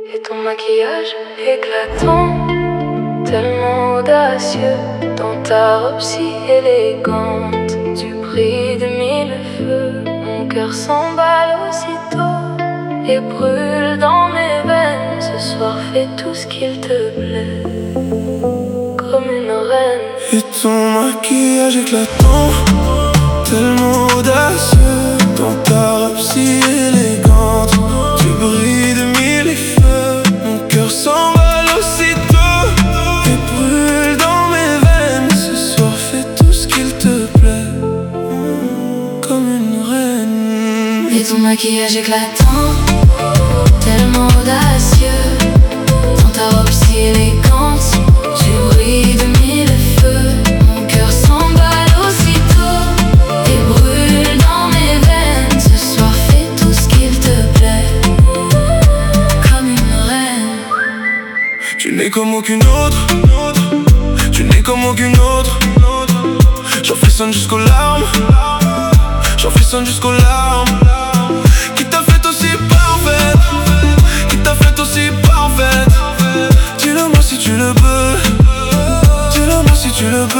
Et ton maquillage éclatant, tellement audacieux, dans ta robe si élégante, tu brilles de mille feux. Mon cœur s'emballe aussitôt et brûle dans mes veines. Ce soir fais tout ce qu'il te plaît, comme une reine. Et ton maquillage éclatant, tellement audacieux, dans ta robe si élégante, tu brilles de mille feux. Mon cœur s'emballe aussitôt et brûle dans mes veines. Ce soir fais tout ce qu'il te plaît, comme une reine. Et ton maquillage éclatant, tellement audacieux, dans ta robe si élégante, tu brilles de mille feux. Mon cœur s'emballe aussitôt et brûle dans mes veines. Ce soir fais tout ce qu'il te plaît, comme une reine. Tu n'es comme aucune autre, tu n'es comme aucune autre. J'en frissonne jusqu'aux larmes, j'en frissonne jusqu'aux larmes. Qui t'a fait aussi parfaite, qui t'a fait aussi parfaite. Dis-le-moi si tu le peux, dis-le-moi si tu le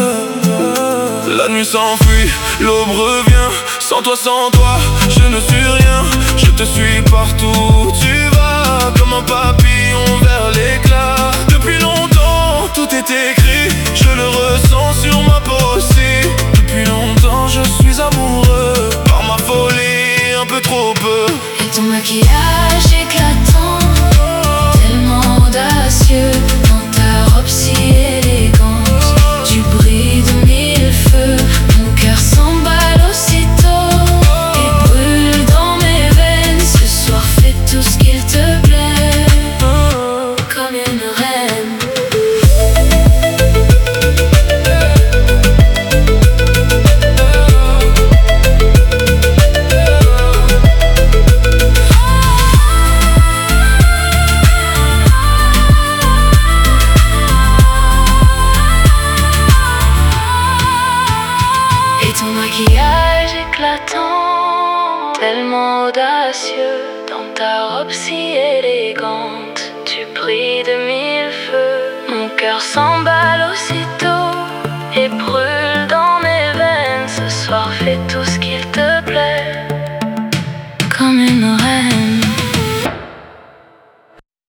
peux. La nuit s'enfuit, l'aube revient. Sans toi, je ne suis rien. Je te suis partout où tu vas, comme un papillon vers l'éclat. Depuis longtemps, tout est écrit, je le ressens sur ma peau aussi. Depuis longtemps, je suis amoureux, par ma folie, un peu trop peu. Et ton maquillage éclatant, tellement audacieux, dans ta robe si élégante, tu brilles de mille feux. Mon cœur s'emballe aussitôt et brûle dans mes veines. Ce soir fais tout ce qu'il te plaît, comme une reine. Et ton maquillage éclatant, tellement audacieux, dans ta robe si élégante, tu brilles de mille feux. Mon cœur s'emballe aussitôt et brûle